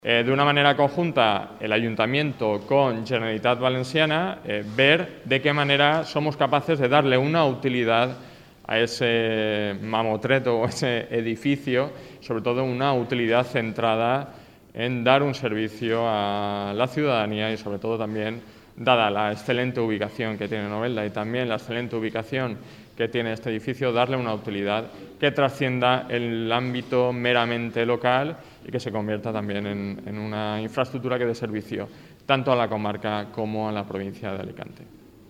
De una manera conjunta, el Ayuntamiento con Generalitat Valenciana, ver de qué manera somos capaces de darle una utilidad a ese mamotreto o ese edificio, sobre todo una utilidad centrada en dar un servicio a la ciudadanía y sobre todo también, dada la excelente ubicación que tiene Novelda y también la excelente ubicación que tiene este edificio, darle una utilidad que trascienda el ámbito meramente local y que se convierta también en una infraestructura que dé servicio tanto a la comarca como a la provincia de Alicante.